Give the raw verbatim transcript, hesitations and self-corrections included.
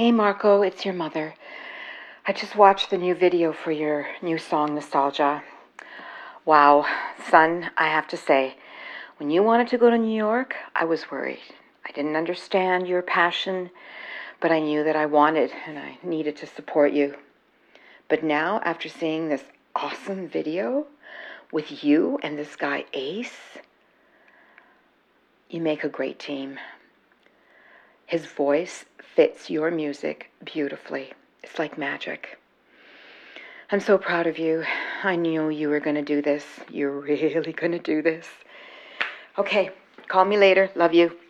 Hey Marco, it's your mother. I just watched the new video for your new song, Nostalgia. Wow, son, I have to say, when you wanted to go to New York, I was worried. I didn't understand your passion, but I knew that I wanted and I needed to support you. But now, after seeing this awesome video with you and this guy Ace, you make a great team. His voice fits your music beautifully. It's like magic. I'm so proud of you. I knew you were going to do this. You're really going to do this. Okay, call me later. Love you.